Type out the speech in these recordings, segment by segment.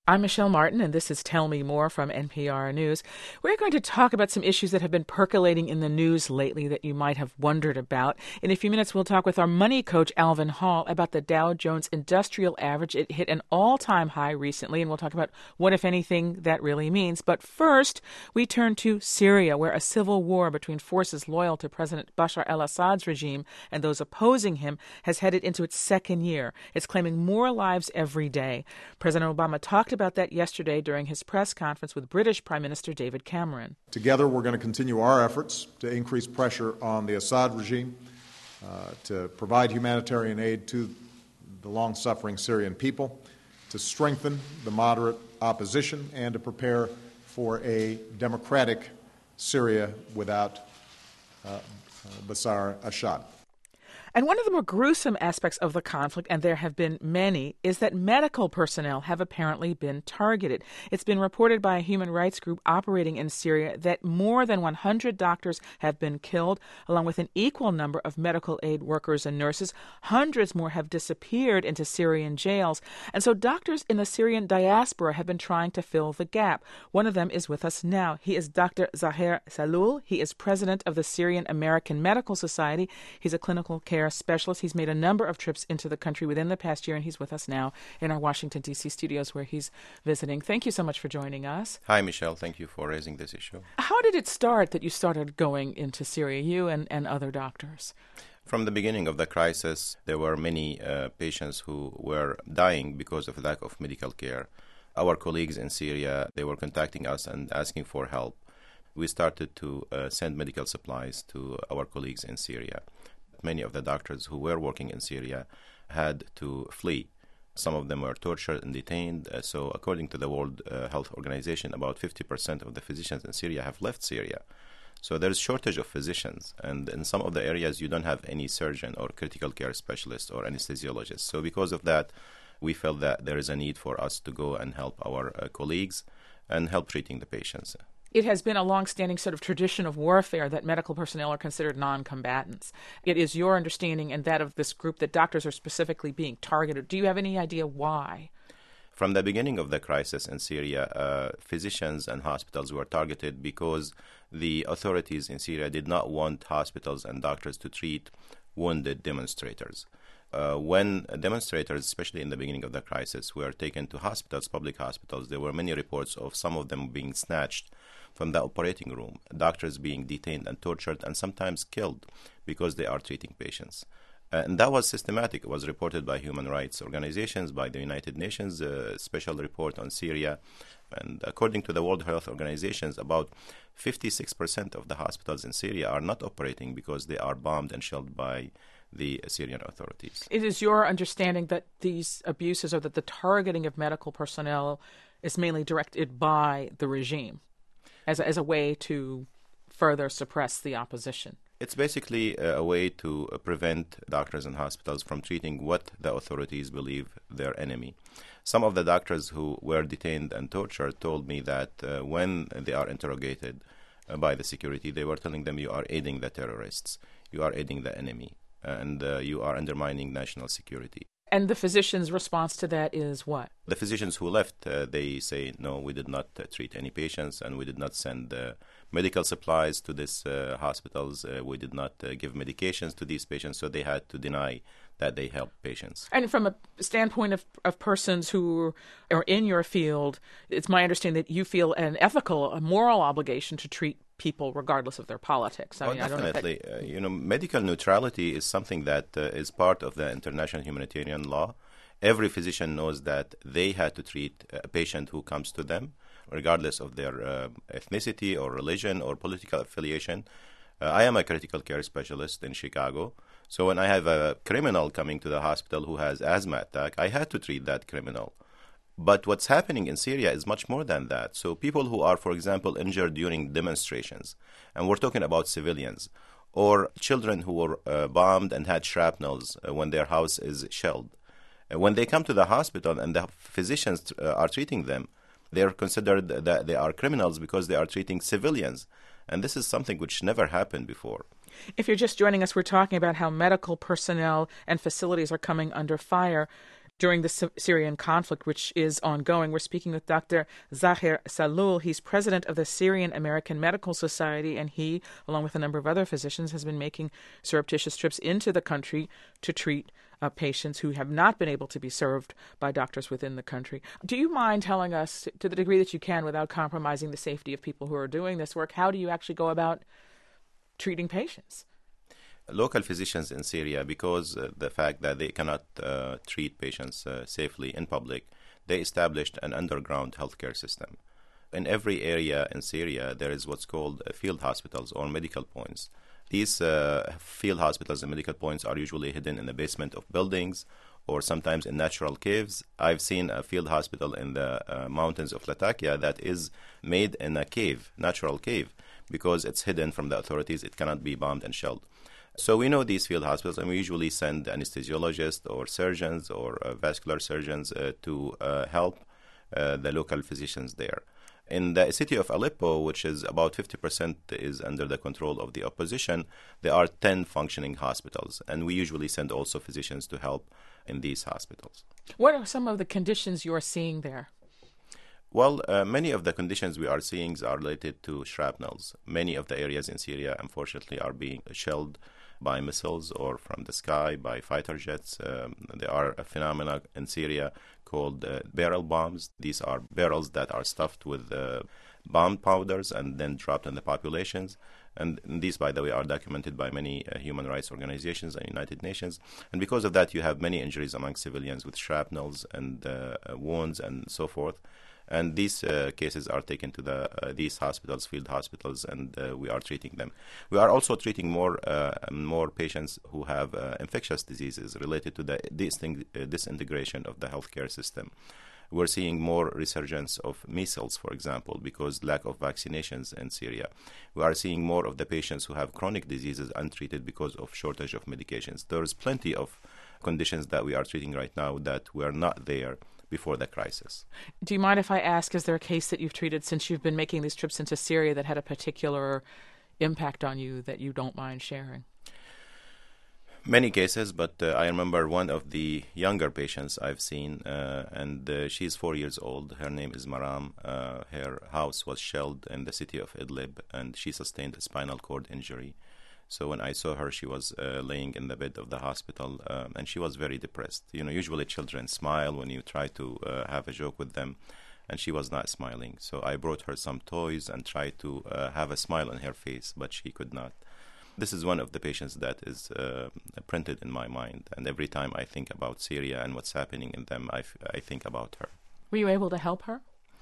I'm Michelle Martin, and this is Tell Me More from NPR News. We're going to talk about some issues that have been percolating in the news lately that you might have wondered about. In a few minutes, we'll talk with our money coach, Alvin Hall, about the Dow Jones Industrial Average. It hit an all-time high recently, and we'll talk about what, if anything, that really means. But first, we turn to Syria, where a civil war between forces loyal to President Bashar al-Assad's regime and those opposing him has headed into its second year. It's claiming more lives every day. President Obama talked about that yesterday during his press conference with British Prime Minister David Cameron. Together, we're going to continue our efforts to increase pressure on the Assad regime, to provide humanitarian aid to the long-suffering Syrian people, to strengthen the moderate opposition, and to prepare for a democratic Syria without Bashar Assad. And one of the more gruesome aspects of the conflict, and there have been many, is that medical personnel have apparently been targeted. It's been reported by a human rights group operating in Syria that more than 100 doctors have been killed, along with an equal number of medical aid workers and nurses. Hundreds more have disappeared into Syrian jails. And so doctors in the Syrian diaspora have been trying to fill the gap. One of them is with us now. He is Dr. Zaher Saloul. He is president of the Syrian American Medical Society. He's a clinical care specialist. He's made a number of trips into the country within the past year, and he's with us now in our Washington, D.C. studios where he's visiting. Thank you so much for joining us. Hi, Michelle. Thank you for raising this issue. How did it start that you started going into Syria, you and other doctors? From the beginning of the crisis, there were many patients who were dying because of lack of medical care. Our colleagues in Syria, they were contacting us and asking for help. We started to send medical supplies to our colleagues in Syria. Many of the doctors who were working in Syria had to flee. Some of them were tortured and detained. So according to the World Health Organization, about 50% of the physicians in Syria have left Syria. So there's shortage of physicians. And in some of the areas, you don't have any surgeon or critical care specialist or anesthesiologist. So because of that, we felt that there is a need for us to go and help our colleagues and help treating the patients. It has been a long-standing sort of tradition of warfare that medical personnel are considered non-combatants. It is your understanding and that of this group that doctors are specifically being targeted. Do you have any idea why? From the beginning of the crisis in Syria, physicians and hospitals were targeted because the authorities in Syria did not want hospitals and doctors to treat wounded demonstrators. When demonstrators, especially in the beginning of the crisis, were taken to hospitals, public hospitals, there were many reports of some of them being snatched from the operating room, doctors being detained and tortured and sometimes killed because they are treating patients. And that was systematic. It was reported by human rights organizations, by the United Nations, a special report on Syria. And according to the World Health Organizations, about 56% of the hospitals in Syria are not operating because they are bombed and shelled by the Syrian authorities. It is your understanding that these abuses or that the targeting of medical personnel is mainly directed by the regime as a way to further suppress the opposition? It's basically a way to prevent doctors and hospitals from treating what the authorities believe their enemy. Some of the doctors who were detained and tortured told me that when they are interrogated by the security, they were telling them, you are aiding the terrorists, you are aiding the enemy, and you are undermining national security. And the physician's response to that is what? The physicians who left, they say, no, we did not treat any patients and we did not send medical supplies to these hospitals. We did not give medications to these patients, so they had to deny that they help patients. And from a standpoint of persons who are in your field, it's my understanding that you feel an ethical, a moral obligation to treat people regardless of their politics. I don't know definitely. Medical neutrality is something that is part of the international humanitarian law. Every physician knows that they had to treat a patient who comes to them, regardless of their ethnicity or religion or political affiliation. I am a critical care specialist in Chicago. So when I have a criminal coming to the hospital who has asthma attack, I had to treat that criminal. But what's happening in Syria is much more than that. So people who are, for example, injured during demonstrations, and we're talking about civilians, or children who were bombed and had shrapnels when their house is shelled. When they come to the hospital and the physicians are treating them, they are considered that they are criminals because they are treating civilians. And this is something which never happened before. If you're just joining us, we're talking about how medical personnel and facilities are coming under fire. during the Syrian conflict, which is ongoing. We're speaking with Dr. Zahir Saloul. He's president of the Syrian American Medical Society, and he, along with a number of other physicians, has been making surreptitious trips into the country to treat patients who have not been able to be served by doctors within the country. Do you mind telling us, to the degree that you can without compromising the safety of people who are doing this work, how do you actually go about treating patients? Local physicians in Syria, because the fact that they cannot treat patients safely in public, they established an underground healthcare system. In every area in Syria, there is what's called field hospitals or medical points. These field hospitals and medical points are usually hidden in the basement of buildings or sometimes in natural caves. I've seen a field hospital in the mountains of Latakia that is made in a cave, natural cave, because it's hidden from the authorities. It cannot be bombed and shelled. So we know these field hospitals, and we usually send anesthesiologists or surgeons or vascular surgeons to help the local physicians there. In the city of Aleppo, which is about 50% is under the control of the opposition, there are 10 functioning hospitals, and we usually send also physicians to help in these hospitals. What are some of the conditions you're seeing there? Well, many of the conditions we are seeing are related to shrapnels. Many of the areas in Syria, unfortunately, are being shelled by missiles or from the sky by fighter jets. There are a phenomena in Syria called barrel bombs. These are barrels that are stuffed with bomb powders and then dropped on the populations. And these, by the way, are documented by many human rights organizations and United Nations. And because of that, you have many injuries among civilians with shrapnels and wounds and so forth. And these cases are taken to these hospitals, field hospitals, and we are treating them. We are also treating more patients who have infectious diseases related to the disintegration of the healthcare system. We're seeing more resurgence of measles, for example, because lack of vaccinations in Syria. We are seeing more of the patients who have chronic diseases untreated because of shortage of medications. There's plenty of conditions that we are treating right now that were not there before the crisis. Do you mind if I ask, is there a case that you've treated since you've been making these trips into Syria that had a particular impact on you that you don't mind sharing? Many cases, but I remember one of the younger patients I've seen, and she's 4 years old. Her name is Maram. Her house was shelled in the city of Idlib, and she sustained a spinal cord injury. So when I saw her, she was laying in the bed of the hospital, and she was very depressed. You know, usually children smile when you try to have a joke with them, and she was not smiling. So I brought her some toys and tried to have a smile on her face, but she could not. This is one of the patients that is printed in my mind, and every time I think about Syria and what's happening in them, I think about her. Were you able to help her?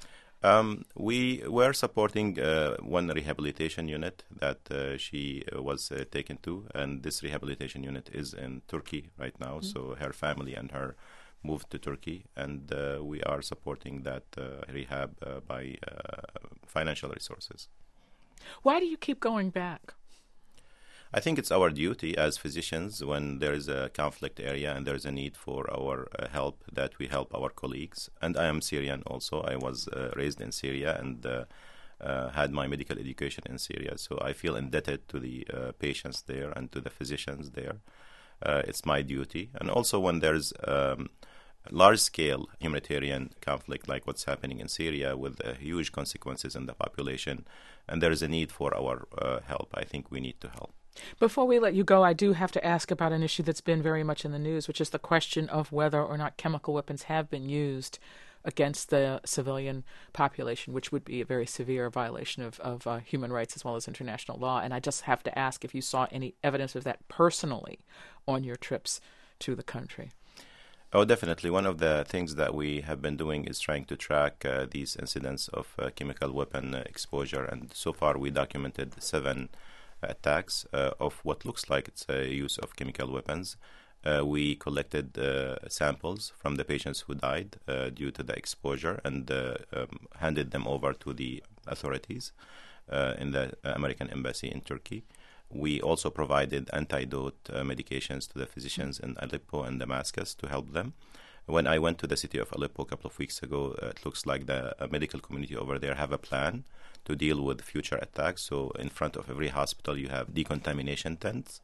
We were supporting one rehabilitation unit that she was taken to, and this rehabilitation unit is in Turkey right now. Mm-hmm. So her family and her moved to Turkey, and we are supporting that rehab by financial resources. Why do you keep going back? I think it's our duty as physicians when there is a conflict area and there is a need for our help, that we help our colleagues. And I am Syrian also. I was raised in Syria and had my medical education in Syria. So I feel indebted to the patients there and to the physicians there. It's my duty. And also when there's large-scale humanitarian conflict like what's happening in Syria with huge consequences in the population, and there is a need for our help, I think we need to help. Before we let you go, I do have to ask about an issue that's been very much in the news, which is the question of whether or not chemical weapons have been used against the civilian population, which would be a very severe violation of human rights as well as international law. And I just have to ask if you saw any evidence of that personally on your trips to the country. Oh, definitely. One of the things that we have been doing is trying to track these incidents of chemical weapon exposure. And so far we documented 7 attacks of what looks like it's a use of chemical weapons. We collected samples from the patients who died due to the exposure and handed them over to the authorities in the American Embassy in Turkey. We also provided antidote medications to the physicians in Aleppo and Damascus to help them. When I went to the city of Aleppo a couple of weeks ago, it looks like the medical community over there have a plan to deal with future attacks. So in front of every hospital, you have decontamination tents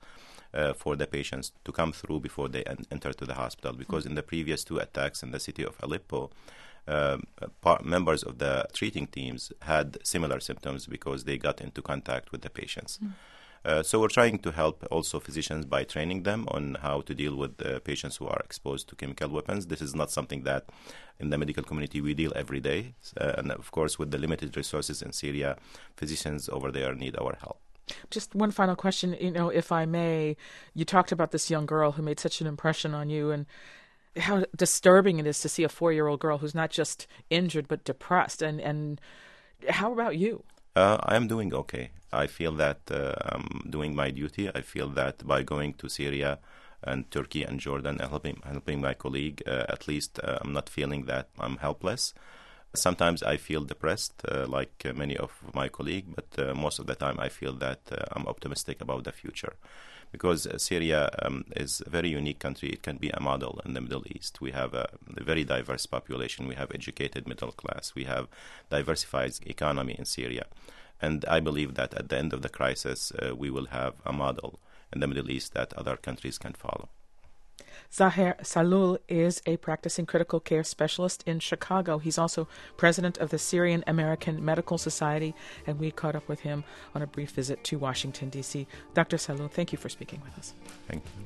for the patients to come through before they enter to the hospital. Because in the previous 2 attacks in the city of Aleppo, members of the treating teams had similar symptoms because they got into contact with the patients. So we're trying to help also physicians by training them on how to deal with patients who are exposed to chemical weapons. This is not something that in the medical community we deal every day. And of course, with the limited resources in Syria, physicians over there need our help. Just one final question, if I may. You talked about this young girl who made such an impression on you, and how disturbing it is to see a 4-year-old girl who's not just injured but depressed. And how about you? I am doing okay. I feel that I'm doing my duty. I feel that by going to Syria and Turkey and Jordan and helping my colleague, at least I'm not feeling that I'm helpless. Sometimes I feel depressed, like many of my colleagues, but most of the time I feel that I'm optimistic about the future. Because Syria is a very unique country. It can be a model in the Middle East. We have a very diverse population. We have educated middle class. We have diversified economy in Syria. And I believe that at the end of the crisis, we will have a model in the Middle East that other countries can follow. Zaher Sahloul is a practicing critical care specialist in Chicago. He's also president of the Syrian American Medical Society, and we caught up with him on a brief visit to Washington, D.C. Dr. Sahloul, thank you for speaking with us. Thank you.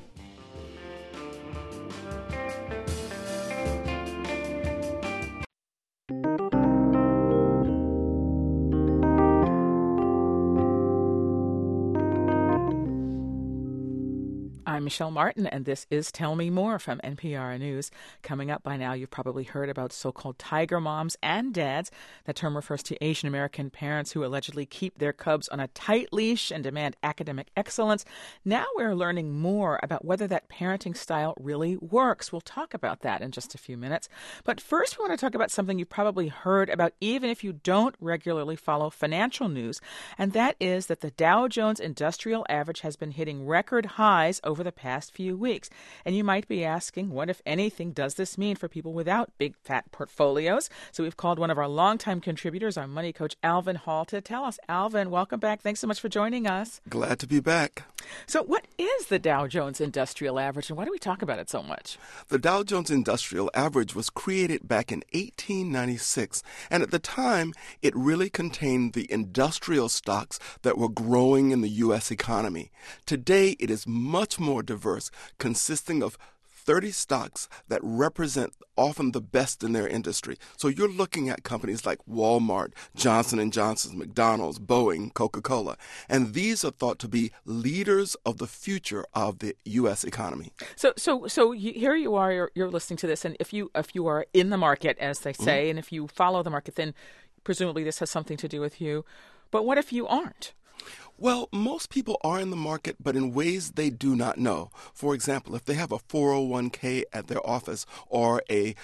I'm Michelle Martin, and this is Tell Me More from NPR News. Coming up by now, you've probably heard about so-called tiger moms and dads. That term refers to Asian American parents who allegedly keep their cubs on a tight leash and demand academic excellence. Now we're learning more about whether that parenting style really works. We'll talk about that in just a few minutes. But first, we want to talk about something you've probably heard about even if you don't regularly follow financial news, and that is that the Dow Jones Industrial Average has been hitting record highs over the past few weeks. And you might be asking, what, if anything, does this mean for people without big, fat portfolios? So we've called one of our longtime contributors, our money coach, Alvin Hall, to tell us. Alvin, welcome back. Thanks so much for joining us. Glad to be back. So what is the Dow Jones Industrial Average, and why do we talk about it so much? The Dow Jones Industrial Average was created back in 1896, and at the time, it really contained the industrial stocks that were growing in the U.S. economy. Today, it is much more diverse, consisting of 30 stocks that represent often the best in their industry. So you're looking at companies like Walmart, Johnson & Johnson, McDonald's, Boeing, Coca-Cola. And these are thought to be leaders of the future of the U.S. economy. So here you are, you're listening to this, and if you are in the market, as they say, and if you follow the market, then presumably this has something to do with you. But what if you aren't? Well, most people are in the market, but in ways they do not know. For example, if they have a 401k at their office or a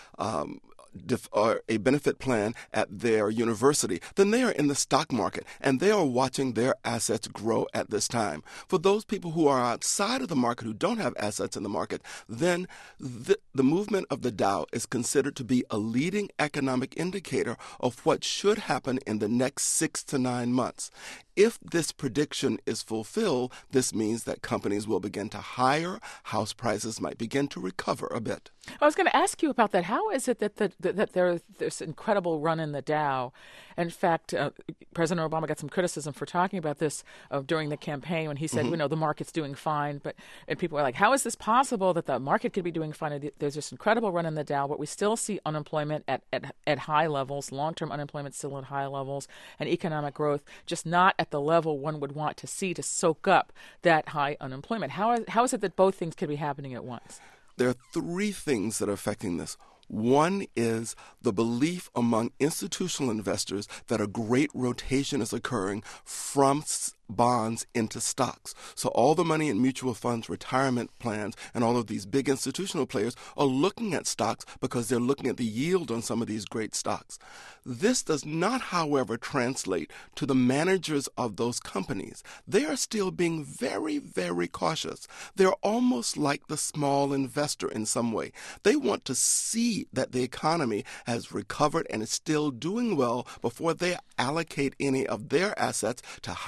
benefit plan at their university, then they are in the stock market and they are watching their assets grow at this time. For those people who are outside of the market, who don't have assets in the market, then the movement of the Dow is considered to be a leading economic indicator of what should happen in the next 6 to 9 months. If this prediction is fulfilled, this means that companies will begin to hire, house prices might begin to recover a bit. I was going to ask you about that. How is it that there's this incredible run in the Dow? In fact, President Obama got some criticism for talking about this during the campaign when he said, the market's doing fine. And people were like, how is this possible that the market could be doing fine? There's this incredible run in the Dow, but we still see unemployment at high levels, long-term unemployment still at high levels, and economic growth just not at the level one would want to see to soak up that high unemployment. How is it that both things could be happening at once? There are 3 things that are affecting this. One is the belief among institutional investors that a great rotation is occurring from bonds into stocks. So all the money in mutual funds, retirement plans, and all of these big institutional players are looking at stocks because they're looking at the yield on some of these great stocks. This does not, however, translate to the managers of those companies. They are still being very, very cautious. They're almost like the small investor in some way. They want to see that the economy has recovered and is still doing well before they allocate any of their assets to hiring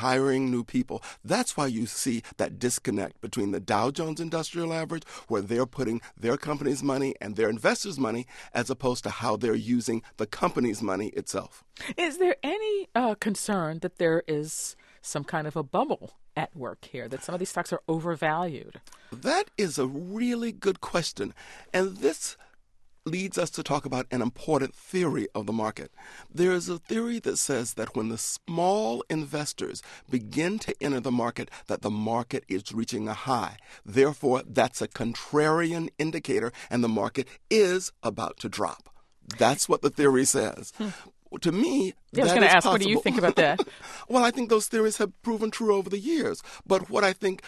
attracting new people. That's why you see that disconnect between the Dow Jones Industrial Average, where they're putting their company's money and their investors' money, as opposed to how they're using the company's money itself. Is there any concern that there is some kind of a bubble at work here, that some of these stocks are overvalued? That is a really good question. And this leads us to talk about an important theory of the market. There is a theory that says that when the small investors begin to enter the market, that the market is reaching a high. Therefore, that's a contrarian indicator, and the market is about to drop. That's what the theory says. To me, I was going to ask, possible. What do you think about that? Well, I think those theories have proven true over the years. But what I think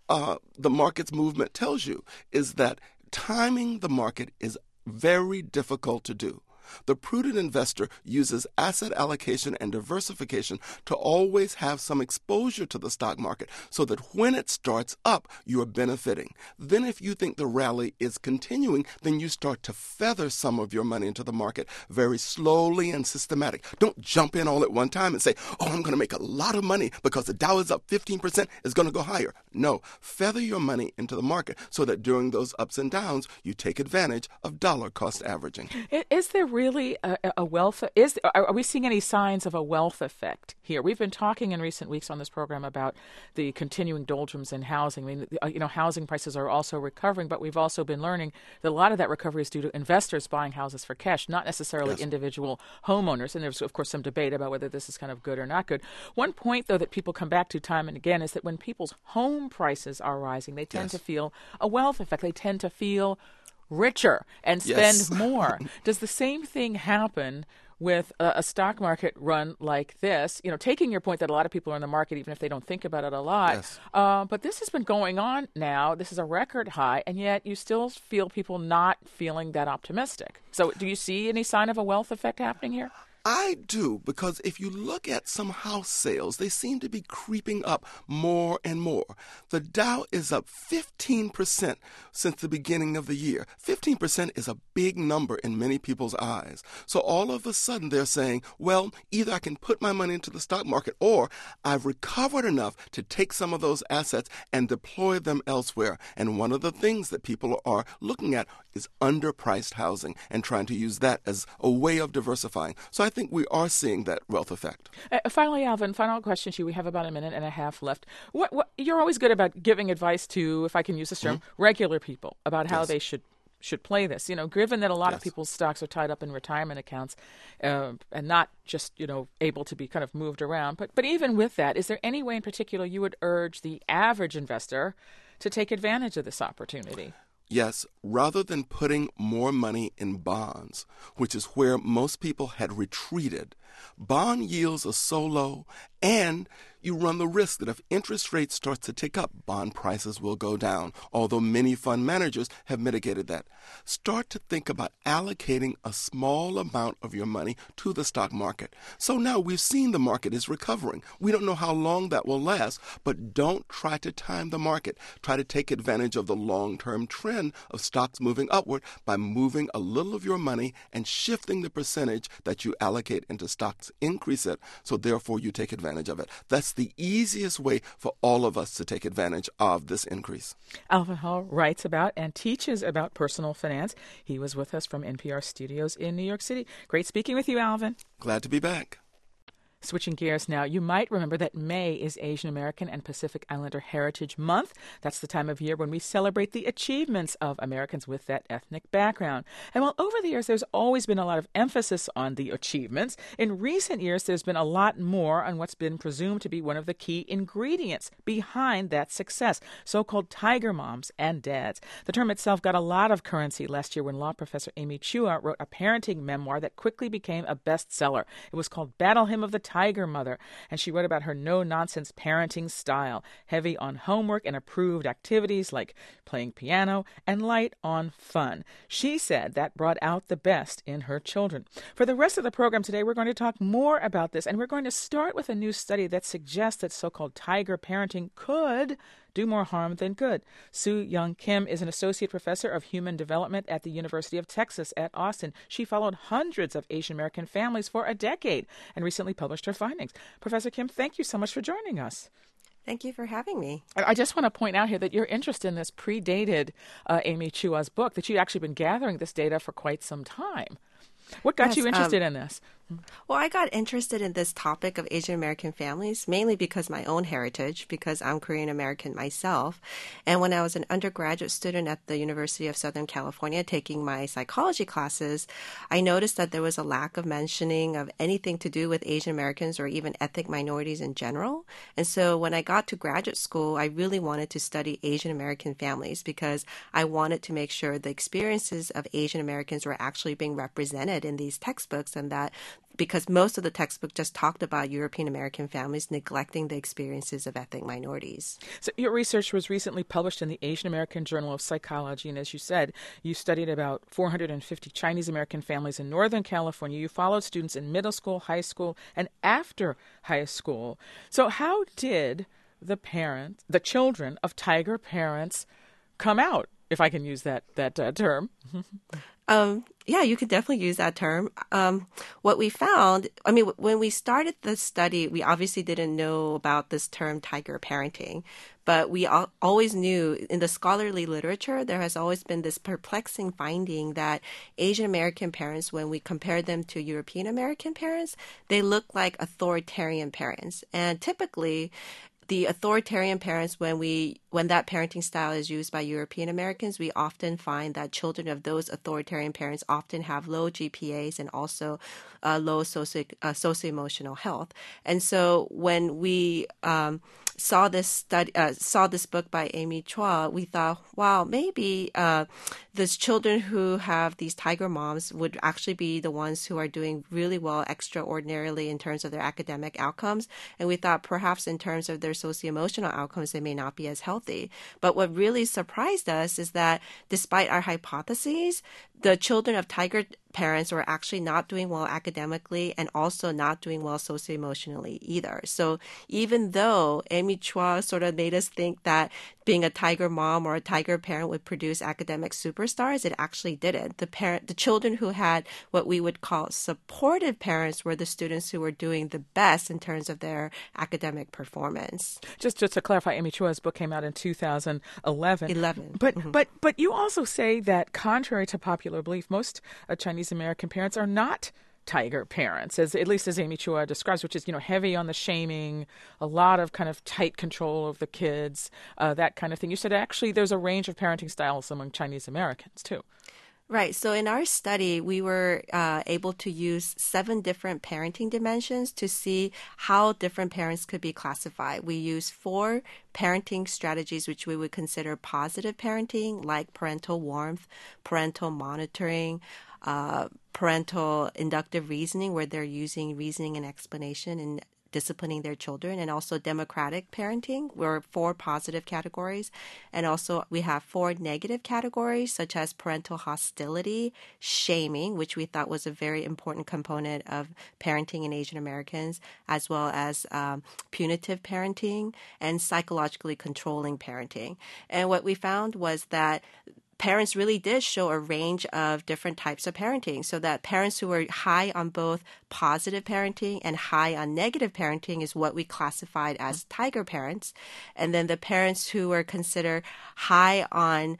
the market's movement tells you is that timing the market is very difficult to do. The prudent investor uses asset allocation and diversification to always have some exposure to the stock market so that when it starts up, you are benefiting. Then if you think the rally is continuing, then you start to feather some of your money into the market very slowly and systematic. Don't jump in all at one time and say, oh, I'm going to make a lot of money because the Dow is up 15%, it's going to go higher. No, feather your money into the market so that during those ups and downs, you take advantage of dollar cost averaging. Is there really a wealth? Are we seeing any signs of a wealth effect here? We've been talking in recent weeks on this program about the continuing doldrums in housing. I mean, housing prices are also recovering, but we've also been learning that a lot of that recovery is due to investors buying houses for cash, not necessarily individual homeowners. And there's, of course, some debate about whether this is kind of good or not good. One point, though, that people come back to time and again is that when people's home prices are rising, they tend to feel a wealth effect. They tend to feel richer and spend more. Does the same thing happen with a stock market run like this? You know, taking your point that a lot of people are in the market even if they don't think about it a lot. But this has been going on now. This is a record high, and yet you still feel people not feeling that optimistic. So do you see any sign of a wealth effect happening here? I do, because if you look at some house sales, they seem to be creeping up more and more. The Dow is up 15% since the beginning of the year. 15% is a big number in many people's eyes. So all of a sudden they're saying, well, either I can put my money into the stock market or I've recovered enough to take some of those assets and deploy them elsewhere. And one of the things that people are looking at is underpriced housing and trying to use that as a way of diversifying. So I think we are seeing that wealth effect. Finally, Alvin, final question to you. We have about a minute and a half left. What you're always good about giving advice to, if I can use this term, regular people about how they should play this. You know, given that a lot of people's stocks are tied up in retirement accounts and not just, able to be kind of moved around. But even with that, is there any way in particular you would urge the average investor to take advantage of this opportunity? Yes, rather than putting more money in bonds, which is where most people had retreated, bond yields are so low, and you run the risk that if interest rates start to tick up, bond prices will go down, although many fund managers have mitigated that. Start to think about allocating a small amount of your money to the stock market. So now we've seen the market is recovering. We don't know how long that will last, but don't try to time the market. Try to take advantage of the long-term trend of stocks moving upward by moving a little of your money and shifting the percentage that you allocate into stocks. Increase it, so therefore you take advantage of it. That's the easiest way for all of us to take advantage of this increase. Alvin Hall writes about and teaches about personal finance. He was with us from NPR studios in New York City. Great speaking with you, Alvin. Glad to be back. Switching gears now, you might remember that May is Asian American and Pacific Islander Heritage Month. That's the time of year when we celebrate the achievements of Americans with that ethnic background. And while over the years there's always been a lot of emphasis on the achievements, in recent years there's been a lot more on what's been presumed to be one of the key ingredients behind that success, so-called tiger moms and dads. The term itself got a lot of currency last year when law professor Amy Chua wrote a parenting memoir that quickly became a bestseller. It was called Battle Hymn of the Tiger Mother, and she wrote about her no-nonsense parenting style, heavy on homework and approved activities like playing piano, and light on fun. She said that brought out the best in her children. For the rest of the program today, we're going to talk more about this, and we're going to start with a new study that suggests that so-called tiger parenting could do more harm than good. Soo-Young Kim is an associate professor of human development at the University of Texas at Austin. She followed hundreds of Asian American families for a decade and recently published her findings. Professor Kim, thank you so much for joining us. Thank you for having me. I just want to point out here that your interest in this predated Amy Chua's book, that you'd actually been gathering this data for quite some time. What got you interested in this? Well, I got interested in this topic of Asian American families mainly because my own heritage, because I'm Korean American myself. And when I was an undergraduate student at the University of Southern California taking my psychology classes, I noticed that there was a lack of mentioning of anything to do with Asian Americans or even ethnic minorities in general. And so when I got to graduate school, I really wanted to study Asian American families because I wanted to make sure the experiences of Asian Americans were actually being represented in these textbooks, and that because most of the textbook just talked about European American families neglecting the experiences of ethnic minorities. So your research was recently published in the Asian American Journal of Psychology, and as you said, you studied about 450 Chinese American families in Northern California. You followed students in middle school, high school, and after high school. So how did the children of Tiger parents come out, if I can use that term? Yeah, you could definitely use that term. What we found, when we started the study, we obviously didn't know about this term tiger parenting, but we always knew in the scholarly literature, there has always been this perplexing finding that Asian American parents, when we compare them to European American parents, they look like authoritarian parents. And typically, the authoritarian parents, when that parenting style is used by European Americans, we often find that children of those authoritarian parents often have low GPAs and also low socio-emotional health. And so when we saw this book by Amy Chua, we thought, wow, maybe these children who have these tiger moms would actually be the ones who are doing really well extraordinarily in terms of their academic outcomes. And we thought perhaps in terms of their socio-emotional outcomes, they may not be as healthy. But what really surprised us is that despite our hypotheses, the children of tiger parents were actually not doing well academically and also not doing well socio-emotionally either. So even though Amy Chua sort of made us think that being a tiger mom or a tiger parent would produce academic superstars, it actually didn't. The children who had what we would call supportive parents were the students who were doing the best in terms of their academic performance. Just to clarify, Amy Chua's book came out in 2011. But But you also say that contrary to popular belief, most Chinese American parents are not tiger parents, at least as Amy Chua describes, which is, heavy on the shaming, a lot of kind of tight control of the kids, that kind of thing. You said actually there's a range of parenting styles among Chinese Americans too. Right. So in our study, we were able to use 7 different parenting dimensions to see how different parents could be classified. We used 4 parenting strategies, which we would consider positive parenting, like parental warmth, parental monitoring, parental inductive reasoning, where they're using reasoning and explanation and disciplining their children, and also democratic parenting were 4 positive categories. And also we have 4 negative categories, such as parental hostility, shaming, which we thought was a very important component of parenting in Asian Americans, as well as punitive parenting and psychologically controlling parenting. And what we found was that parents really did show a range of different types of parenting, so that parents who were high on both positive parenting and high on negative parenting is what we classified as tiger parents. And then the parents who were considered high on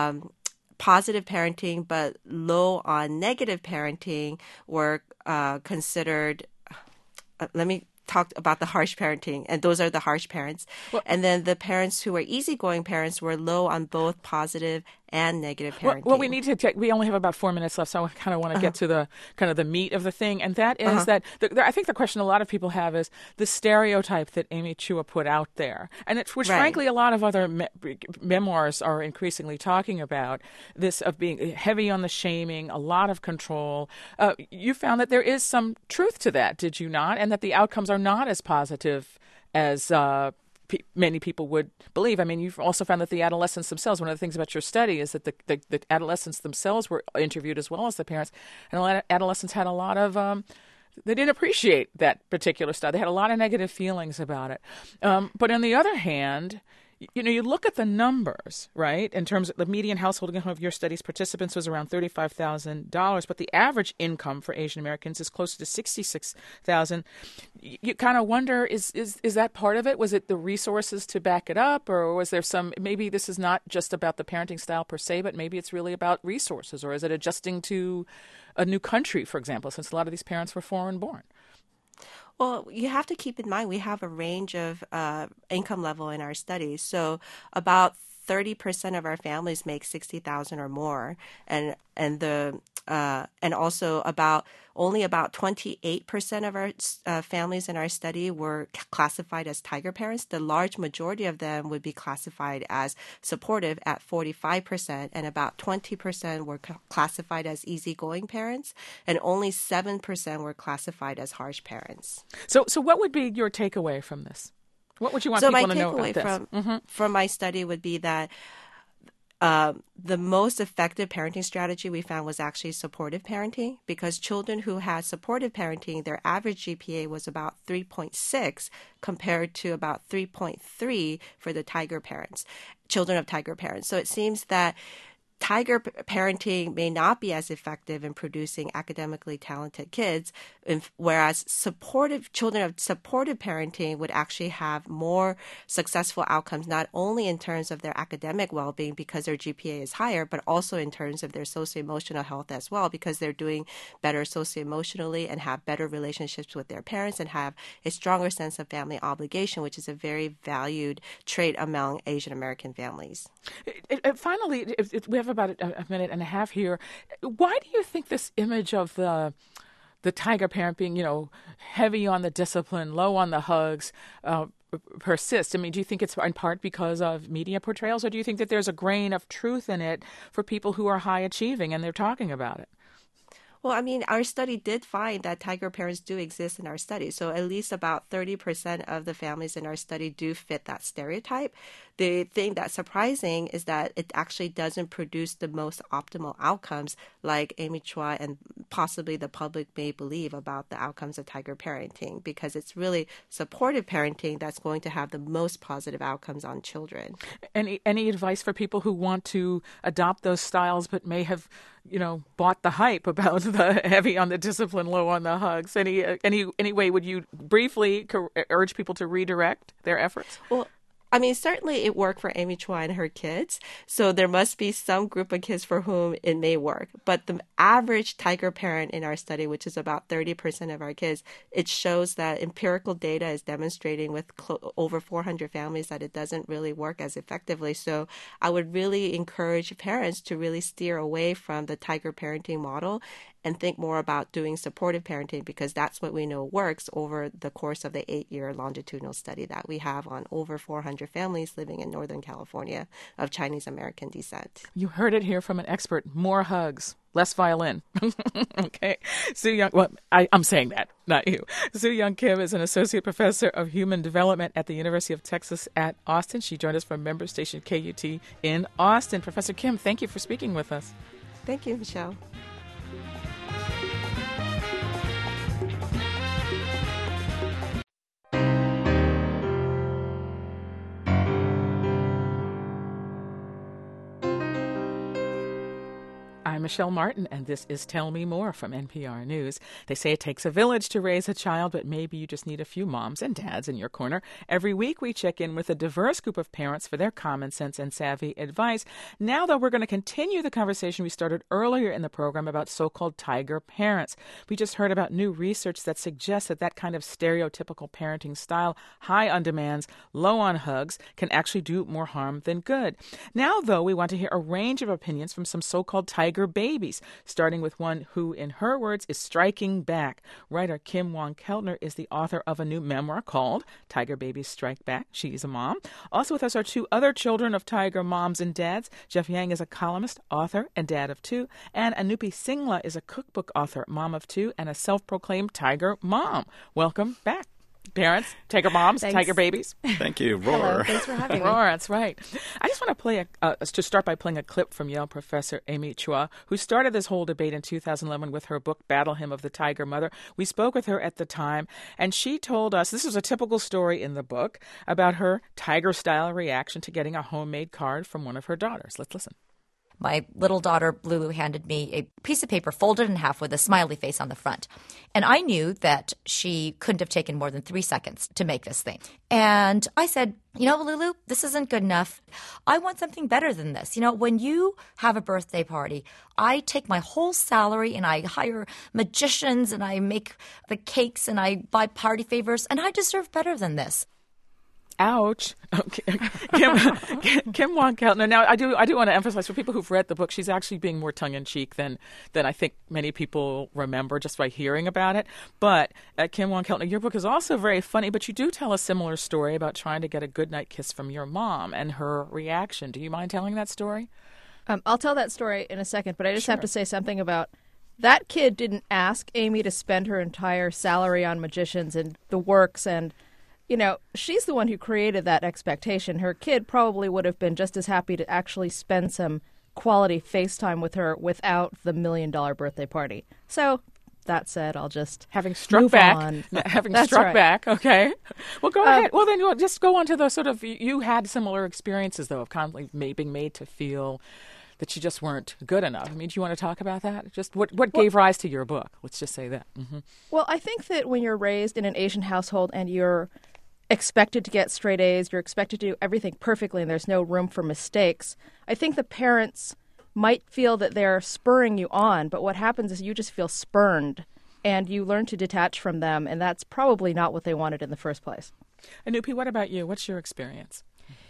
positive parenting but low on negative parenting were considered, let me talk about the harsh parenting, and those are the harsh parents. Well, and then the parents who were easygoing parents were low on both positive and negative parenting. Well, we need to take, we only have about 4 minutes left, so I kind of want to get to the kind of the meat of the thing, and that is that I think the question a lot of people have is the stereotype that Amy Chua put out there, and which frankly a lot of other memoirs are increasingly talking about, this of being heavy on the shaming, a lot of control. You found that there is some truth to that, did you not? And that the outcomes are not as positive as many people would believe. I mean, you've also found that the adolescents themselves, one of the things about your study is that the adolescents themselves were interviewed as well as the parents, and a lot of adolescents had a lot of, they didn't appreciate that particular stuff. They had a lot of negative feelings about it. But on the other hand, You look at the numbers, right? In terms of the median household income of your study's participants was around $35,000, but the average income for Asian Americans is closer to $66,000. You kind of wonder, is that part of it? Was it the resources to back it up, or was there maybe this is not just about the parenting style per se, but maybe it's really about resources, or is it adjusting to a new country, for example, since a lot of these parents were foreign born? Well, you have to keep in mind we have a range of income level in our studies. So about 30% of our families make 60,000 or more, and also only about 28% of our families in our study were classified as tiger parents. The large majority of them would be classified as supportive at 45%, and about 20% were classified as easygoing parents, and only 7% were classified as harsh parents. So what would be your takeaway from this? What would you want people to know about this? So my takeaway from my study would be that the most effective parenting strategy we found was actually supportive parenting, because children who had supportive parenting, their average GPA was about 3.6 compared to about 3.3 for the children of tiger parents. So it seems that tiger parenting may not be as effective in producing academically talented kids, whereas children of supportive parenting would actually have more successful outcomes, not only in terms of their academic well-being because their GPA is higher, but also in terms of their socio-emotional health as well, because they're doing better socio-emotionally and have better relationships with their parents and have a stronger sense of family obligation, which is a very valued trait among Asian American families. Finally, we have about a minute and a half here. Why do you think this image of the tiger parent being, heavy on the discipline, low on the hugs, persists? I mean, do you think it's in part because of media portrayals, or do you think that there's a grain of truth in it for people who are high achieving and they're talking about it? Well, I mean, our study did find that tiger parents do exist in our study. So at least about 30% of the families in our study do fit that stereotype. The thing that's surprising is that it actually doesn't produce the most optimal outcomes like Amy Chua and possibly the public may believe about the outcomes of tiger parenting, because it's really supportive parenting that's going to have the most positive outcomes on children. Any advice for people who want to adopt those styles but may have bought the hype about the heavy on the discipline, low on the hugs? Any way would you briefly urge people to redirect their efforts? Well, I mean, certainly it worked for Amy Chua and her kids. So there must be some group of kids for whom it may work. But the average tiger parent in our study, which is about 30% of our kids, it shows that empirical data is demonstrating with over 400 families that it doesn't really work as effectively. So I would really encourage parents to really steer away from the tiger parenting model and think more about doing supportive parenting, because that's what we know works over the course of the 8-year longitudinal study that we have on over 400 families living in Northern California of Chinese American descent. You heard it here from an expert. More hugs, less violin. Okay. Soo Young, well, I'm saying that, not you. Soo Young Kim is an associate professor of human development at the University of Texas at Austin. She joined us from member station KUT in Austin. Professor Kim, thank you for speaking with us. Thank you, Michelle. I'm Michelle Martin, and this is Tell Me More from NPR News. They say it takes a village to raise a child, but maybe you just need a few moms and dads in your corner. Every week, we check in with a diverse group of parents for their common sense and savvy advice. Now, though, we're going to continue the conversation we started earlier in the program about so-called tiger parents. We just heard about new research that suggests that kind of stereotypical parenting style, high on demands, low on hugs, can actually do more harm than good. Now, though, we want to hear a range of opinions from some so-called tiger babies, starting with one who, in her words, is striking back. Writer Kim Wong-Keltner is the author of a new memoir called Tiger Babies Strike Back. She's a mom. Also with us are two other children of tiger moms and dads. Jeff Yang is a columnist, author, and dad of two. And Anupi Singla is a cookbook author, mom of two, and a self-proclaimed tiger mom. Welcome back. Parents, tiger moms, Thanks. tiger babies. Thank you. Roar. Hello, thanks for having me. Roar, that's right. I just want to play to start by playing a clip from Yale professor Amy Chua, who started this whole debate in 2011 with her book Battle Hymn of the Tiger Mother. We spoke with her at the time, and she told us this is a typical story in the book about her tiger-style reaction to getting a homemade card from one of her daughters. Let's listen. My little daughter, Lulu, handed me a piece of paper folded in half with a smiley face on the front. And I knew that she couldn't have taken more than 3 seconds to make this thing. And I said, Lulu, this isn't good enough. I want something better than this. When you have a birthday party, I take my whole salary and I hire magicians and I make the cakes and I buy party favors, and I deserve better than this. Ouch. Okay. Kim Wong-Keltner. Now, I do want to emphasize for people who've read the book, she's actually being more tongue-in-cheek than I think many people remember just by hearing about it. But Kim Wong-Keltner, your book is also very funny, but you do tell a similar story about trying to get a goodnight kiss from your mom and her reaction. Do you mind telling that story? I'll tell that story in a second, but I just Sure. have to say something about that kid didn't ask Amy to spend her entire salary on magicians and the works, and she's the one who created that expectation. Her kid probably would have been just as happy to actually spend some quality FaceTime with her without the $1 million birthday party. So, that said, I'll just Having struck move back. on. Having That's struck right. back, okay. Well, go ahead. Well, then you'll just go on to the sort of, you had similar experiences, though, of constantly being made to feel that you just weren't good enough. I mean, do you want to talk about that? Just what gave rise to your book? Let's just say that. Mm-hmm. Well, I think that when you're raised in an Asian household and you're expected to get straight A's, you're expected to do everything perfectly, and there's no room for mistakes, I think the parents might feel that they're spurring you on, but what happens is you just feel spurned, and you learn to detach from them, and that's probably not what they wanted in the first place. Anupi, what about you? What's your experience?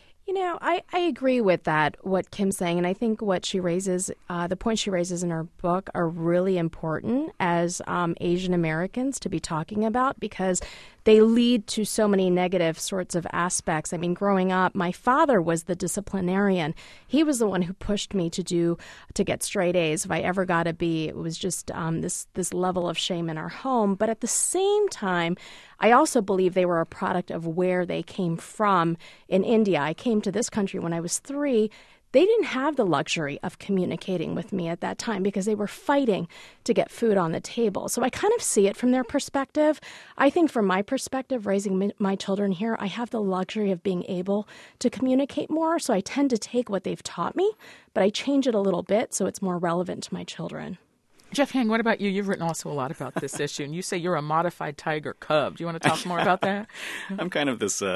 I agree with that, what Kim's saying, and I think what she raises, the points she raises in her book are really important as Asian Americans to be talking about, because they lead to so many negative sorts of aspects. I mean, growing up, my father was the disciplinarian. He was the one who pushed me to get straight A's. If I ever got a B, it was just this level of shame in our home. But at the same time, I also believe they were a product of where they came from in India. I came to this country when I was 3. They didn't have the luxury of communicating with me at that time because they were fighting to get food on the table. So I kind of see it from their perspective. I think from my perspective, raising my children here, I have the luxury of being able to communicate more. So I tend to take what they've taught me, but I change it a little bit so it's more relevant to my children. Jeff Yang, what about you? You've written also a lot about this issue, and you say you're a modified tiger cub. Do you want to talk more about that? I'm kind of this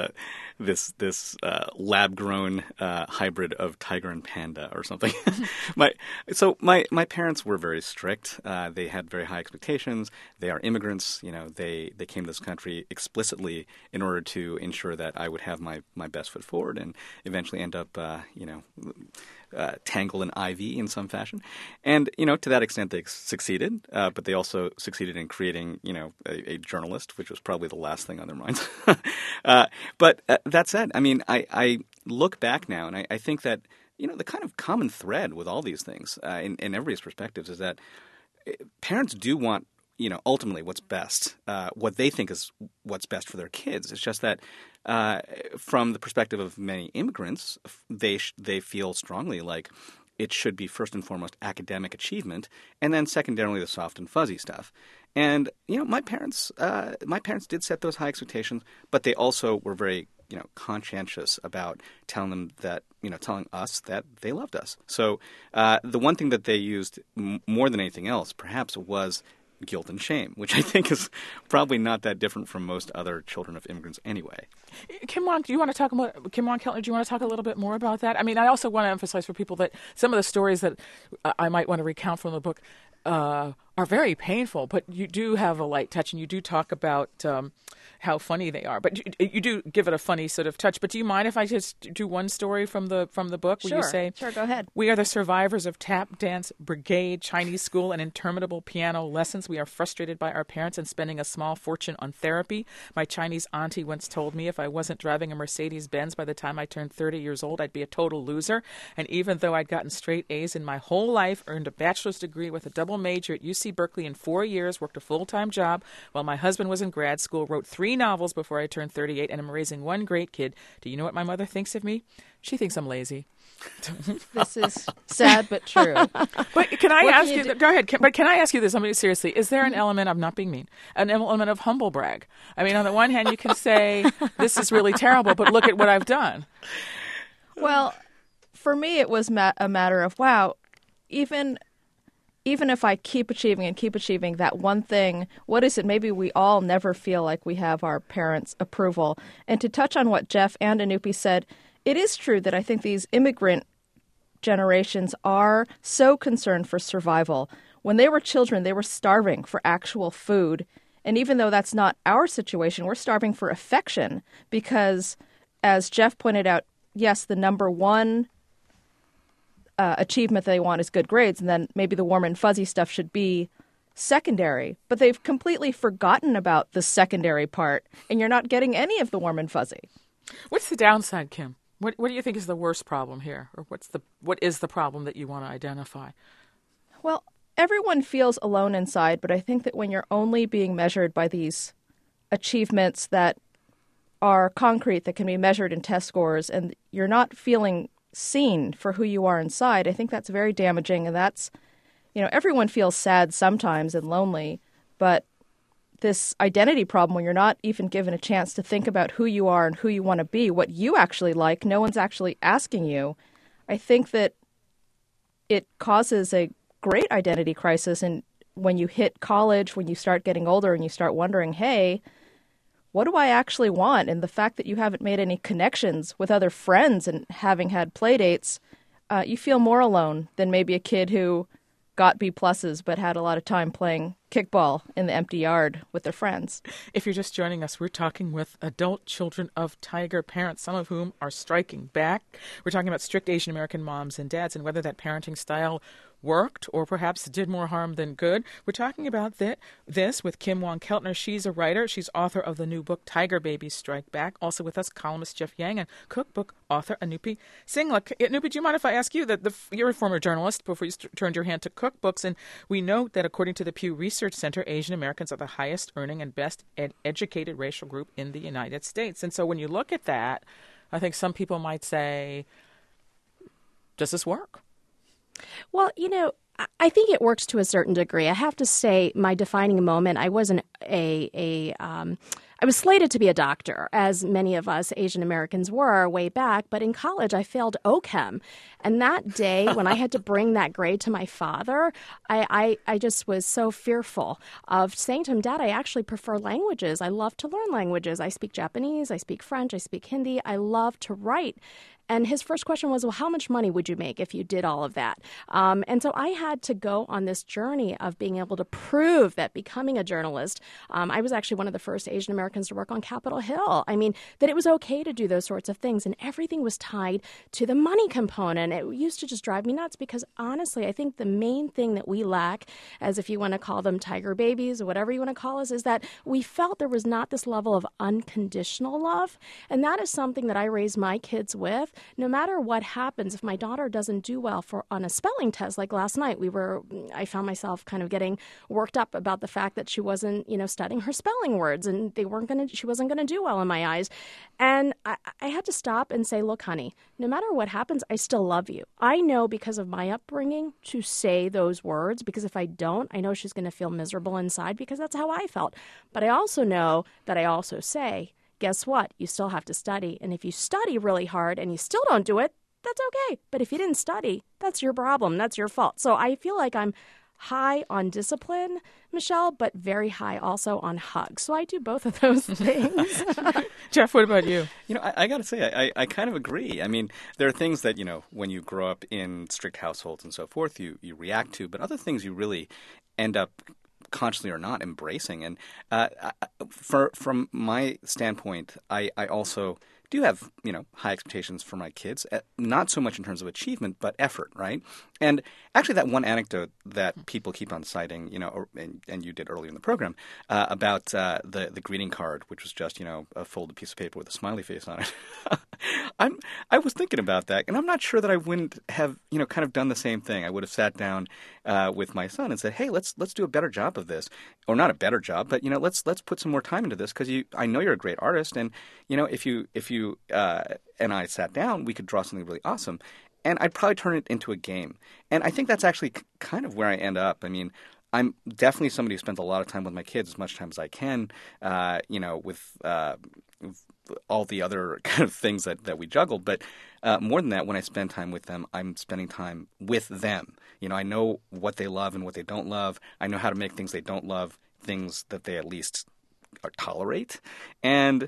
lab-grown hybrid of tiger and panda or something. My parents were very strict. They had very high expectations. They are immigrants. They came to this country explicitly in order to ensure that I would have my best foot forward and eventually end up, tangled in ivy in some fashion. And, to that extent, they succeeded. But they also succeeded in creating, a journalist, which was probably the last thing on their minds. But that said, I mean, I look back now and I think that, the kind of common thread with all these things in everybody's perspectives is that parents do want, ultimately what's best, what they think is what's best for their kids. It's just that from the perspective of many immigrants, they feel strongly like it should be first and foremost academic achievement, and then secondarily the soft and fuzzy stuff. And my parents did set those high expectations, but they also were very conscientious about telling us that they loved us. So the one thing that they used more than anything else, perhaps, was guilt and shame, which I think is probably not that different from most other children of immigrants anyway. Kim Wong, do you want to talk about Kim Wong-Keltner? Do you want to talk a little bit more about that? I mean, I also want to emphasize for people that some of the stories that I might want to recount from the book are very painful, but you do have a light touch, and you do talk about how funny they are. But you do give it a funny sort of touch. But do you mind if I just do one story from the book where you say, Sure, go ahead. "We are the survivors of tap dance brigade, Chinese school, and interminable piano lessons. We are frustrated by our parents and spending a small fortune on therapy. My Chinese auntie once told me if I wasn't driving a Mercedes-Benz by the time I turned 30 years old, I'd be a total loser. And even though I'd gotten straight A's in my whole life, earned a bachelor's degree with a double major at UC UC Berkeley in 4 years, worked a full-time job while my husband was in grad school, wrote 3 novels before I turned 38, and I'm raising 1 great kid. Do you know what my mother thinks of me? She thinks I'm lazy. This is sad but true. But can I ask you? Go ahead. But can I ask you this? I mean, seriously, is there an element? I'm not being mean. An element of humble brag. I mean, on the one hand, you can say this is really terrible, but look at what I've done. Well, for me, it was a matter of wow. Even if I keep achieving that one thing, what is it? Maybe we all never feel like we have our parents' approval. And to touch on what Jeff and Anupi said, it is true that I think these immigrant generations are so concerned for survival. When they were children, they were starving for actual food. And even though that's not our situation, we're starving for affection because, as Jeff pointed out, yes, the number one achievement they want is good grades, and then maybe the warm and fuzzy stuff should be secondary. But they've completely forgotten about the secondary part, and you're not getting any of the warm and fuzzy. What's the downside, Kim? What do you think is the worst problem here? Or what is the problem that you want to identify? Well, everyone feels alone inside, but I think that when you're only being measured by these achievements that are concrete, that can be measured in test scores, and you're not feeling seen for who you are inside, I think that's very damaging. And that's, everyone feels sad sometimes and lonely, but this identity problem when you're not even given a chance to think about who you are and who you want to be, what you actually like, no one's actually asking you. I think that it causes a great identity crisis. And when you hit college, when you start getting older and you start wondering, hey, what do I actually want? And the fact that you haven't made any connections with other friends and having had play dates, you feel more alone than maybe a kid who got B+ but had a lot of time playing kickball in the empty yard with their friends. If you're just joining us, we're talking with adult children of tiger parents, some of whom are striking back. We're talking about strict Asian American moms and dads and whether that parenting style worked or perhaps did more harm than good. We're talking about this with Kim Wong-Keltner. She's a writer. She's author of the new book, Tiger Babies Strike Back. Also with us, columnist Jeff Yang and cookbook author Anupi Singla. Anupi, do you mind if I ask you that you're a former journalist before you turned your hand to cookbooks, and we note that according to the Pew Research Center, Asian Americans are the highest earning and best educated racial group in the United States. And so when you look at that, I think some people might say, does this work? Well, I think it works to a certain degree. I have to say, my defining moment, I wasn't I was slated to be a doctor, as many of us Asian Americans were way back, but in college I failed OChem. And that day when I had to bring that grade to my father, I just was so fearful of saying to him, Dad, I actually prefer languages. I love to learn languages. I speak Japanese, I speak French, I speak Hindi. I love to write. And his first question was, well, how much money would you make if you did all of that? And so I had to go on this journey of being able to prove that becoming a journalist, I was actually one of the first Asian Americans to work on Capitol Hill. I mean, that it was okay to do those sorts of things. And everything was tied to the money component. It used to just drive me nuts because, honestly, I think the main thing that we lack, as if you want to call them tiger babies or whatever you want to call us, is that we felt there was not this level of unconditional love. And that is something that I raise my kids with. No matter what happens, if my daughter doesn't do well on a spelling test, like last night, I found myself kind of getting worked up about the fact that she wasn't, studying her spelling words, and she wasn't going to do well in my eyes. And I had to stop and say, look, honey, no matter what happens, I still love you. I know because of my upbringing to say those words, because if I don't, I know she's going to feel miserable inside because that's how I felt. But I also know that I also say, guess what? You still have to study. And if you study really hard and you still don't do it, that's okay. But if you didn't study, that's your problem. That's your fault. So I feel like I'm high on discipline, Michelle, but very high also on hugs. So I do both of those things. Jeff, what about you? I got to say, I kind of agree. I mean, there are things that, when you grow up in strict households and so forth, you react to, but other things you really end up consciously or not embracing. And from my standpoint, I also do have, high expectations for my kids, not so much in terms of achievement, but effort, right? And actually that one anecdote that people keep on citing, and you did earlier in the program, about the greeting card, which was just, a folded piece of paper with a smiley face on it. I was thinking about that, and I'm not sure that I wouldn't have, kind of done the same thing. I would have sat down with my son and said, hey, let's do a better job of this. Or not a better job, but, let's put some more time into this because I know you're a great artist, and, if you and I sat down, we could draw something really awesome. And I'd probably turn it into a game. And I think that's actually kind of where I end up. I mean, I'm definitely somebody who spends a lot of time with my kids, as much time as I can, with all the other kind of things that we juggle. But more than that, when I spend time with them, I'm spending time with them. I know what they love and what they don't love. I know how to make things they don't love, things that they at least tolerate. And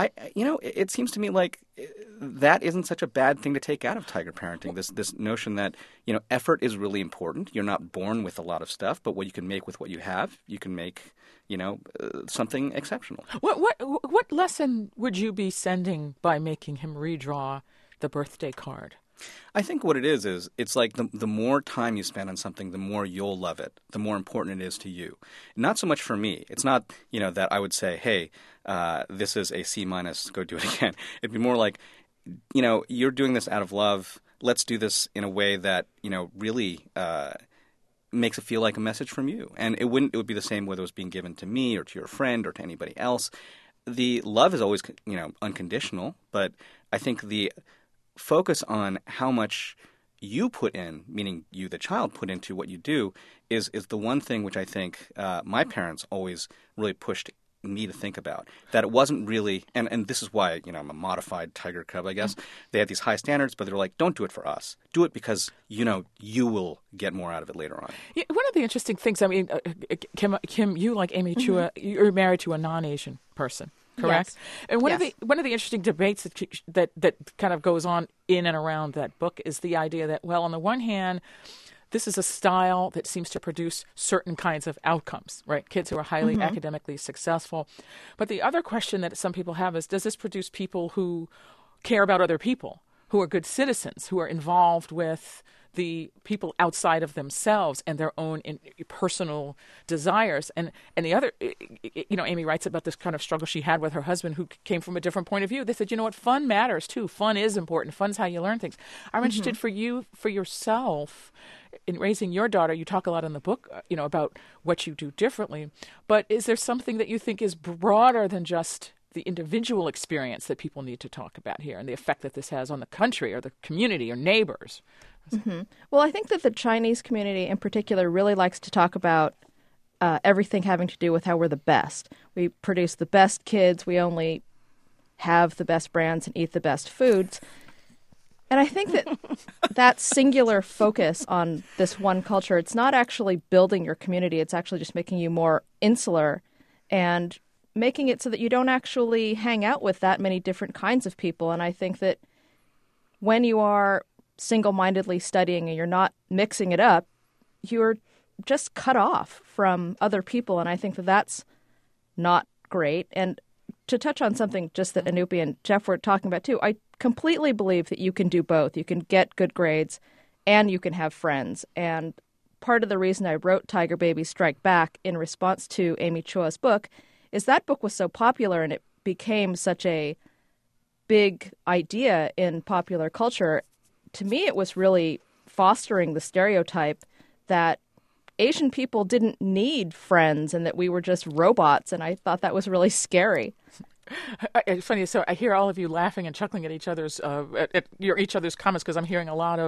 it seems to me like that isn't such a bad thing to take out of tiger parenting. This notion that effort is really important. You're not born with a lot of stuff, but what you can make with what you have, you can make something exceptional. What lesson would you be sending by making him redraw the birthday card? I think what it is it's like the more time you spend on something, the more you'll love it, the more important it is to you. Not so much for me. It's not, that I would say, hey, this is a C-, go do it again. It'd be more like, you're doing this out of love. Let's do this in a way that, really makes it feel like a message from you. And it would be the same whether it was being given to me or to your friend or to anybody else. The love is always, unconditional, but I think the focus on how much you put in, meaning you, the child, put into what you do, is the one thing which I think my parents always really pushed me to think about. That it wasn't really, and this is why, I'm a modified tiger cub, I guess. They had these high standards, but they were like, don't do it for us. Do it because, you will get more out of it later on. Yeah, one of the interesting things, I mean, Kim, you, like Amy Chua, you're married to a non-Asian person. Correct. Yes. And one of the interesting debates that kind of goes on in and around that book is the idea that, well, on the one hand, this is a style that seems to produce certain kinds of outcomes, right? Kids who are highly academically successful. But the other question that some people have is, does this produce people who care about other people, who are good citizens, who are involved with the people outside of themselves and their own personal desires? And the other, Amy writes about this kind of struggle she had with her husband who came from a different point of view. They said, fun matters too. Fun is important. Fun's how you learn things. I'm interested for yourself, in raising your daughter. You talk a lot in the book, about what you do differently. But is there something that you think is broader than just the individual experience that people need to talk about here and the effect that this has on the country or the community or neighbors? Well, I think that the Chinese community in particular really likes to talk about everything having to do with how we're the best. We produce the best kids. We only have the best brands and eat the best foods. And I think that singular focus on this one culture, it's not actually building your community. It's actually just making you more insular and making it so that you don't actually hang out with that many different kinds of people. And I think that when you are single-mindedly studying and you're not mixing it up, you're just cut off from other people. And I think that that's not great. And to touch on something just that Anupi and Jeff were talking about too, I completely believe that you can do both. You can get good grades and you can have friends. And part of the reason I wrote Tiger Babies Strike Back in response to Amy Chua's book is that book was so popular and it became such a big idea in popular culture. To me, it was really fostering the stereotype that Asian people didn't need friends and that we were just robots, and I thought that was really scary. It's funny. So I hear all of you laughing and chuckling at each other's each other's comments because I'm hearing a lot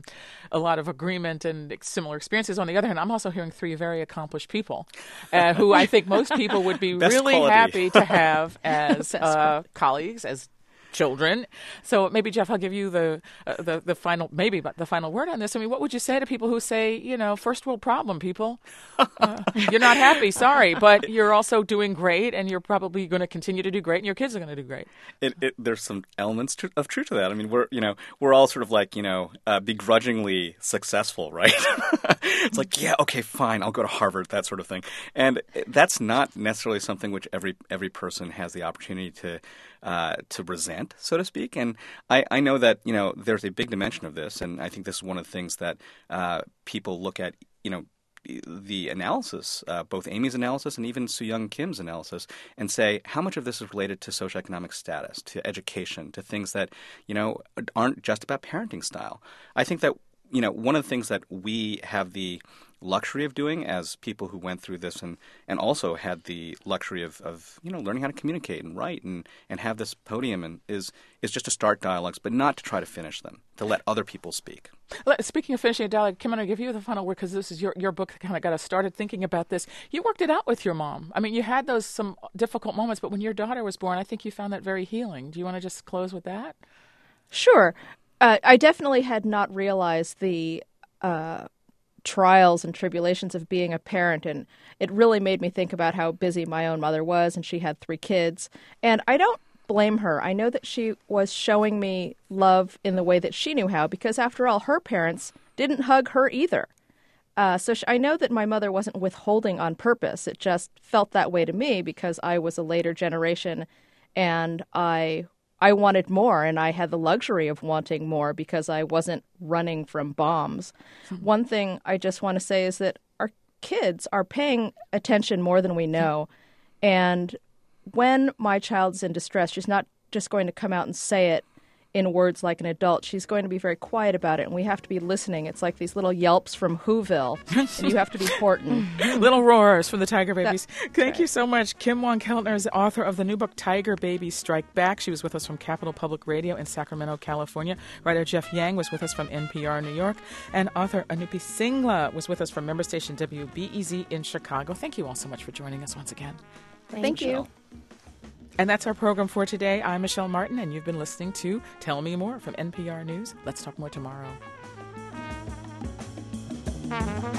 of agreement and similar experiences. On the other hand, I'm also hearing three very accomplished people who I think most people would be really happy to have as colleagues, as children. So maybe, Jeff, I'll give you the final word on this. I mean, what would you say to people who say, first world problem, people? You're not happy, sorry, but you're also doing great, and you're probably going to continue to do great, and your kids are going to do great. There's some elements of truth to that. I mean, we're all sort of like, begrudgingly successful, right? It's like, yeah, okay, fine, I'll go to Harvard, that sort of thing. And that's not necessarily something which every person has the opportunity to resent. rant, so to speak. And I know that, there's a big dimension of this, and I think this is one of the things that people look at, the analysis, both Amy's analysis and even Soo-Young Kim's analysis, and say how much of this is related to socioeconomic status, to education, to things that, aren't just about parenting style. I think that, one of the things that we have the luxury of doing as people who went through this and also had the luxury of learning how to communicate and write and have this podium and is just to start dialogues, but not to try to finish them, to let other people speak. Speaking of finishing a dialogue, Kim, I'm going to give you the final word because this is your book that kind of got us started thinking about this. You worked it out with your mom. I mean, you had some difficult moments, but when your daughter was born, I think you found that very healing. Do you want to just close with that? Sure. I definitely had not realized the trials and tribulations of being a parent, and it really made me think about how busy my own mother was, and she had 3 kids. And I don't blame her. I know that she was showing me love in the way that she knew how, because after all, her parents didn't hug her either. I know that my mother wasn't withholding on purpose. It just felt that way to me because I was a later generation, and I wanted more, and I had the luxury of wanting more because I wasn't running from bombs. Mm-hmm. One thing I just want to say is that our kids are paying attention more than we know. And when my child's in distress, she's not just going to come out and say it in words like an adult. She's going to be very quiet about it, and we have to be listening. It's like these little yelps from Whoville, and you have to be important. Little roars from the Tiger Babies. Thank you so much. Kim Wong-Keltner is the author of the new book, Tiger Babies Strike Back. She was with us from Capital Public Radio in Sacramento, California. Writer Jeff Yang was with us from NPR New York, and author Anupi Singla was with us from member station WBEZ in Chicago. Thank you all so much for joining us once again. Thank you. And that's our program for today. I'm Michelle Martin, and you've been listening to Tell Me More from NPR News. Let's talk more tomorrow.